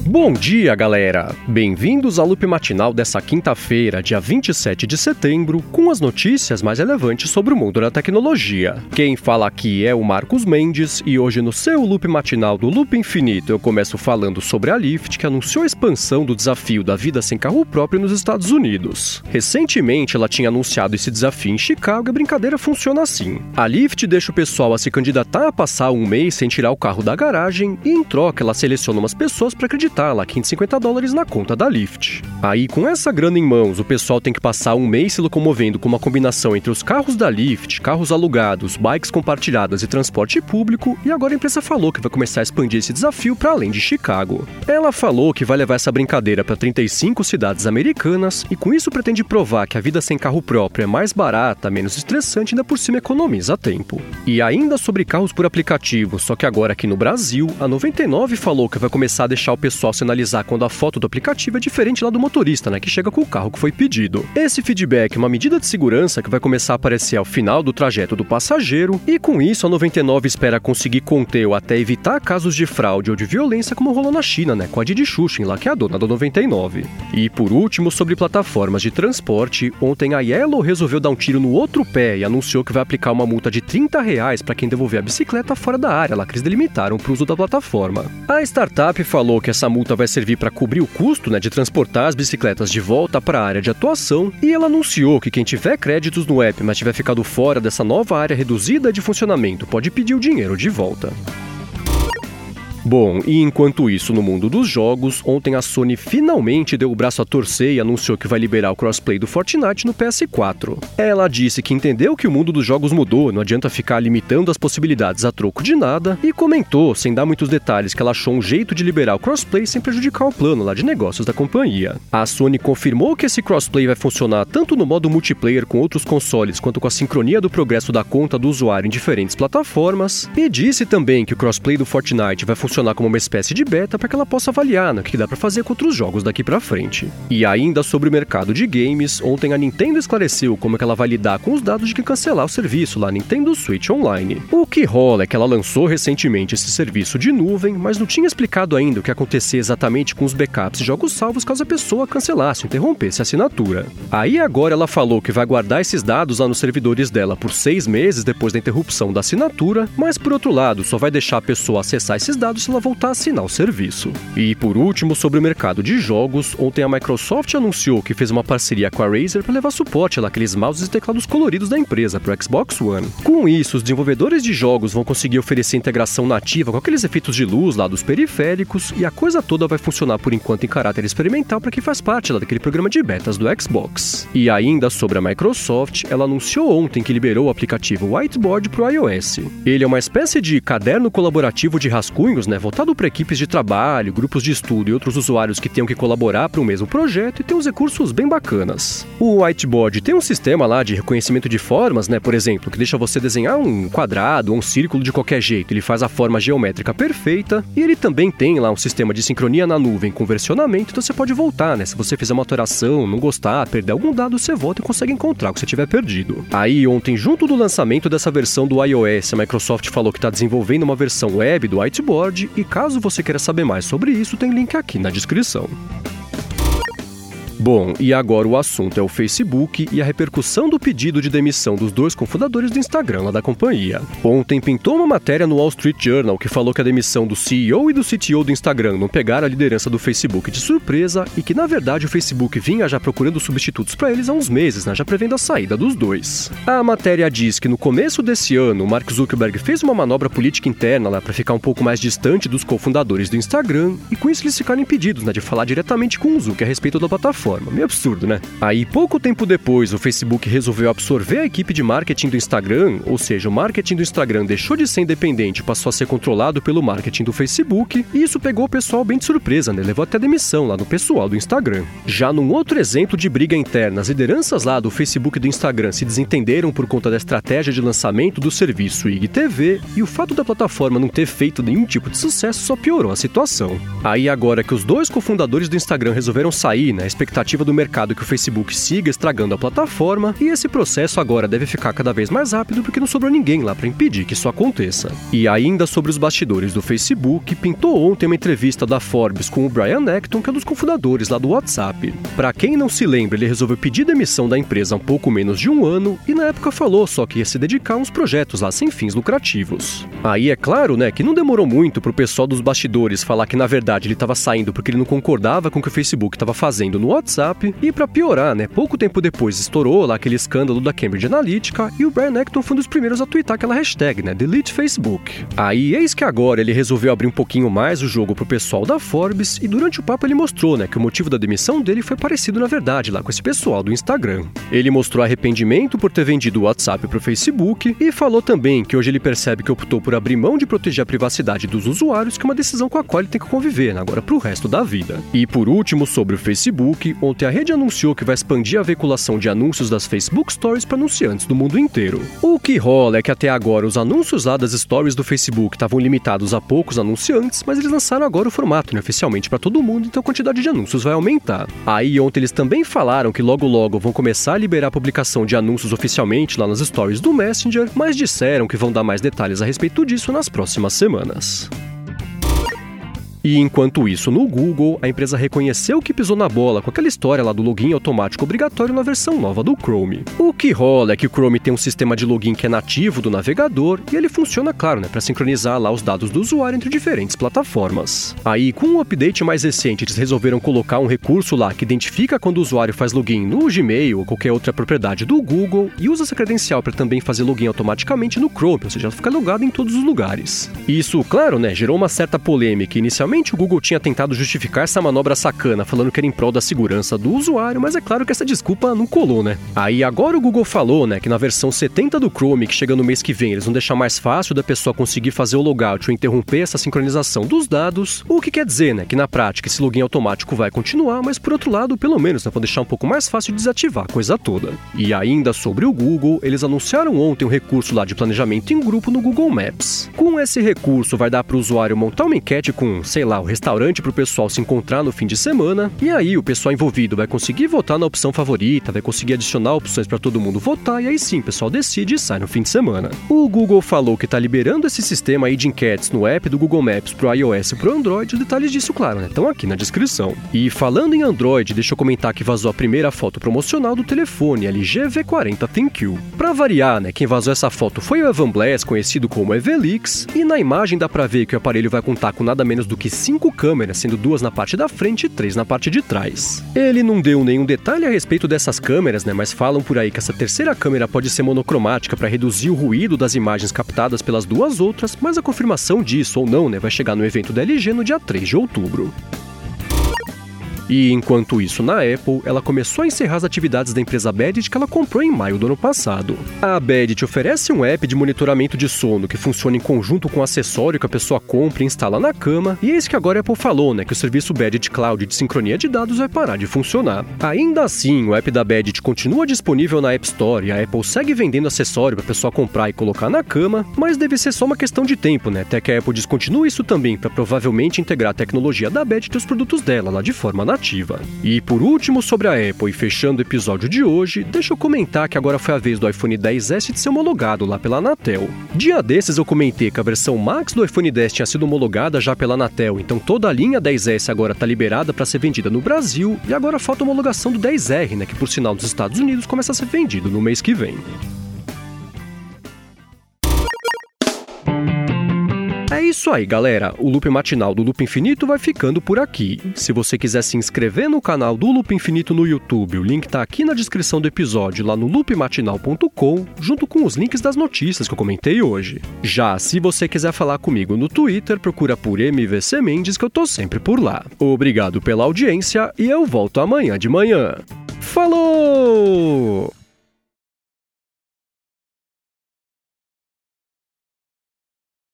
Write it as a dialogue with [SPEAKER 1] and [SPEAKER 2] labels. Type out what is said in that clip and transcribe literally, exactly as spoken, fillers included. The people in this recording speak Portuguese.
[SPEAKER 1] Bom dia, galera! Bem-vindos ao Loop Matinal dessa quinta-feira, dia vinte e sete de setembro, com as notícias mais relevantes sobre o mundo da tecnologia. Quem fala aqui é o Marcos Mendes, e hoje no seu Loop Matinal do Loop Infinito eu começo falando sobre a Lyft, que anunciou a expansão do desafio da vida sem carro próprio nos Estados Unidos. Recentemente ela tinha anunciado esse desafio em Chicago e a brincadeira funciona assim. A Lyft deixa o pessoal a se candidatar a passar um mês sem tirar o carro da garagem e em troca ela seleciona umas pessoas para acreditar lá quinhentos e cinquenta dólares na conta da Lyft. Aí, com essa grana em mãos, o pessoal tem que passar um mês se locomovendo com uma combinação entre os carros da Lyft, carros alugados, bikes compartilhadas e transporte público, e agora a empresa falou que vai começar a expandir esse desafio para além de Chicago. Ela falou que vai levar essa brincadeira para trinta e cinco cidades americanas e com isso pretende provar que a vida sem carro próprio é mais barata, menos estressante e ainda por cima economiza tempo. E ainda sobre carros por aplicativo, só que agora aqui no Brasil, a noventa e nove falou que vai começar a deixar o pessoal sinalizar quando a foto do aplicativo é diferente lá do motorista, né, que chega com o carro que foi pedido. Esse feedback é uma medida de segurança que vai começar a aparecer ao final do trajeto do passageiro, e com isso a noventa e nove espera conseguir conter ou até evitar casos de fraude ou de violência como rolou na China, né, com a Didi Chuxing lá, que é a dona da noventa e nove. E por último, sobre plataformas de transporte, ontem a Yellow resolveu dar um tiro no outro pé e anunciou que vai aplicar uma multa de trinta reais para quem devolver a bicicleta fora da área lá que eles delimitaram para o uso da plataforma. A startup falou que essa multa vai servir para cobrir o custo, né, de transportar as bicicletas de volta para a área de atuação, e ela anunciou que quem tiver créditos no app, mas tiver ficado fora dessa nova área reduzida de funcionamento, pode pedir o dinheiro de volta. Bom, e enquanto isso, no mundo dos jogos, ontem a Sony finalmente deu o braço a torcer e anunciou que vai liberar o crossplay do Fortnite no P S quatro. Ela disse que entendeu que o mundo dos jogos mudou, não adianta ficar limitando as possibilidades a troco de nada, e comentou, sem dar muitos detalhes, que ela achou um jeito de liberar o crossplay sem prejudicar o plano lá de negócios da companhia. A Sony confirmou que esse crossplay vai funcionar tanto no modo multiplayer com outros consoles, quanto com a sincronia do progresso da conta do usuário em diferentes plataformas, e disse também que o crossplay do Fortnite vai funcionar funcionar como uma espécie de beta para que ela possa avaliar no que dá para fazer com outros jogos daqui para frente. E ainda sobre o mercado de games, ontem a Nintendo esclareceu como é que ela vai lidar com os dados de quem cancelar o serviço lá Nintendo Switch Online. O que rola é que ela lançou recentemente esse serviço de nuvem, mas não tinha explicado ainda o que ia acontecer exatamente com os backups e jogos salvos caso a pessoa cancelasse ou interrompesse a assinatura. Aí agora ela falou que vai guardar esses dados lá nos servidores dela por seis meses depois da interrupção da assinatura, mas por outro lado só vai deixar a pessoa acessar esses dados se ela voltar a assinar o serviço. E por último, sobre o mercado de jogos, ontem a Microsoft anunciou que fez uma parceria com a Razer para levar suporte àqueles mouses e teclados coloridos da empresa para o Xbox One. Com isso, os desenvolvedores de jogos vão conseguir oferecer integração nativa com aqueles efeitos de luz lá dos periféricos, e a coisa toda vai funcionar por enquanto em caráter experimental para quem faz parte lá daquele programa de betas do Xbox. E ainda sobre a Microsoft, ela anunciou ontem que liberou o aplicativo Whiteboard para o iOS. Ele é uma espécie de caderno colaborativo de rascunhos, né, voltado para equipes de trabalho, grupos de estudo e outros usuários que tenham que colaborar para o mesmo projeto, e tem uns recursos bem bacanas. O Whiteboard tem um sistema lá de reconhecimento de formas, né, por exemplo, que deixa você desenhar um quadrado ou um círculo de qualquer jeito, ele faz a forma geométrica perfeita, e ele também tem lá um sistema de sincronia na nuvem com versionamento, então você pode voltar, né, se você fizer uma alteração, não gostar, perder algum dado, você volta e consegue encontrar o que você tiver perdido. Aí ontem, junto do lançamento dessa versão do iOS, a Microsoft falou que está desenvolvendo uma versão web do Whiteboard, e caso você queira saber mais sobre isso, tem link aqui na descrição. Bom, e agora o assunto é o Facebook e a repercussão do pedido de demissão dos dois cofundadores do Instagram lá da companhia. Ontem pintou uma matéria no Wall Street Journal que falou que a demissão do C E O e do C T O do Instagram não pegaram a liderança do Facebook de surpresa e que, na verdade, o Facebook vinha já procurando substitutos para eles há uns meses, né, já prevendo a saída dos dois. A matéria diz que no começo desse ano, o Mark Zuckerberg fez uma manobra política interna lá para ficar um pouco mais distante dos cofundadores do Instagram, e com isso eles ficaram impedidos, né, de falar diretamente com o Zuck a respeito da plataforma. Meio absurdo, né? Aí, pouco tempo depois, o Facebook resolveu absorver a equipe de marketing do Instagram, ou seja, o marketing do Instagram deixou de ser independente e passou a ser controlado pelo marketing do Facebook, e isso pegou o pessoal bem de surpresa, né? Levou até a demissão lá no pessoal do Instagram. Já num outro exemplo de briga interna, as lideranças lá do Facebook e do Instagram se desentenderam por conta da estratégia de lançamento do serviço I G T V, e o fato da plataforma não ter feito nenhum tipo de sucesso só piorou a situação. Aí, agora que os dois cofundadores do Instagram resolveram sair, né? A expectativa expectativa do mercado que o Facebook siga estragando a plataforma, e esse processo agora deve ficar cada vez mais rápido porque não sobrou ninguém lá para impedir que isso aconteça. E ainda sobre os bastidores do Facebook, pintou ontem uma entrevista da Forbes com o Brian Acton, que é um dos cofundadores lá do WhatsApp. Para quem não se lembra, ele resolveu pedir demissão da empresa há um pouco menos de um ano e na época falou só que ia se dedicar a uns projetos lá sem fins lucrativos. Aí é claro, né, que não demorou muito pro pessoal dos bastidores falar que na verdade ele estava saindo porque ele não concordava com o que o Facebook estava fazendo no WhatsApp, e para piorar, né, pouco tempo depois estourou lá aquele escândalo da Cambridge Analytica e o Brian Acton foi um dos primeiros a twittar aquela hashtag, né, Delete Facebook. Aí eis que agora ele resolveu abrir um pouquinho mais o jogo pro pessoal da Forbes e durante o papo ele mostrou, né, que o motivo da demissão dele foi parecido na verdade lá com esse pessoal do Instagram. Ele mostrou arrependimento por ter vendido o WhatsApp pro Facebook e falou também que hoje ele percebe que optou por abrir mão de proteger a privacidade dos usuários, que é uma decisão com a qual ele tem que conviver, né, agora pro resto da vida. E por último, sobre o Facebook, ontem a rede anunciou que vai expandir a veiculação de anúncios das Facebook Stories para anunciantes do mundo inteiro. O que rola é que até agora os anúncios lá das Stories do Facebook estavam limitados a poucos anunciantes, mas eles lançaram agora o formato, né, oficialmente para todo mundo, então a quantidade de anúncios vai aumentar. Aí ontem eles também falaram que logo logo vão começar a liberar a publicação de anúncios oficialmente lá nas Stories do Messenger, mas disseram que vão dar mais detalhes a respeito disso nas próximas semanas. E enquanto isso, no Google, a empresa reconheceu que pisou na bola com aquela história lá do login automático obrigatório na versão nova do Chrome. O que rola é que o Chrome tem um sistema de login que é nativo do navegador e ele funciona, claro, né, para sincronizar lá os dados do usuário entre diferentes plataformas. Aí, com um update mais recente, eles resolveram colocar um recurso lá que identifica quando o usuário faz login no Gmail ou qualquer outra propriedade do Google e usa essa credencial para também fazer login automaticamente no Chrome, ou seja, fica logado em todos os lugares. Isso, claro, né, gerou uma certa polêmica inicialmente. O Google tinha tentado justificar essa manobra sacana, falando que era em prol da segurança do usuário, mas é claro que essa desculpa não colou, né? Aí agora o Google falou, né, que na versão setenta do Chrome, que chega no mês que vem, eles vão deixar mais fácil da pessoa conseguir fazer o logout ou interromper essa sincronização dos dados, o que quer dizer, né, que na prática esse login automático vai continuar, mas por outro lado, pelo menos, né, vão deixar um pouco mais fácil de desativar a coisa toda. E ainda sobre o Google, eles anunciaram ontem um recurso lá de planejamento em grupo no Google Maps. Com esse recurso vai dar para o usuário montar uma enquete com, sei lá, o restaurante para o pessoal se encontrar no fim de semana, e aí o pessoal envolvido vai conseguir votar na opção favorita, vai conseguir adicionar opções para todo mundo votar, e aí sim o pessoal decide e sai no fim de semana. O Google falou que está liberando esse sistema aí de enquetes no app do Google Maps pro iOS e pro Android, os detalhes disso, claro, né, estão aqui na descrição. E falando em Android, deixa eu comentar que vazou a primeira foto promocional do telefone L G V quarenta ThinQ. Pra variar, né, quem vazou essa foto foi o Evan Blass, conhecido como Evelix, e na imagem dá pra ver que o aparelho vai contar com nada menos do que cinco câmeras, sendo duas na parte da frente e três na parte de trás. Ele não deu nenhum detalhe a respeito dessas câmeras, né, mas falam por aí que essa terceira câmera pode ser monocromática para reduzir o ruído das imagens captadas pelas duas outras, mas a confirmação disso ou não, né, vai chegar no evento da L G no dia três de outubro. E enquanto isso, na Apple, ela começou a encerrar as atividades da empresa Bedit que ela comprou em maio do ano passado. A Bedit oferece um app de monitoramento de sono que funciona em conjunto com o acessório que a pessoa compra e instala na cama, e eis que agora a Apple falou, né, que o serviço Bedit Cloud de sincronia de dados vai parar de funcionar. Ainda assim, o app da Bedit continua disponível na App Store e a Apple segue vendendo acessório para a pessoa comprar e colocar na cama, mas deve ser só uma questão de tempo, né, até que a Apple descontinue isso também para provavelmente integrar a tecnologia da Bedit aos produtos dela lá de forma nativa. E por último, sobre a Apple e fechando o episódio de hoje, deixa eu comentar que agora foi a vez do iPhone dez S de ser homologado lá pela Anatel. Dia desses eu comentei que a versão Max do iPhone dez tinha sido homologada já pela Anatel, então toda a linha dez S agora está liberada para ser vendida no Brasil, e agora falta a homologação do dez R, né, que por sinal nos Estados Unidos começa a ser vendido no mês que vem. É isso aí, galera. O Loop Matinal do Loop Infinito vai ficando por aqui. Se você quiser se inscrever no canal do Loop Infinito no YouTube, o link tá aqui na descrição do episódio, lá no loop matinal ponto com, junto com os links das notícias que eu comentei hoje. Já se você quiser falar comigo no Twitter, procura por M V C Mendes, que eu tô sempre por lá. Obrigado pela audiência e eu volto amanhã de manhã. Falou!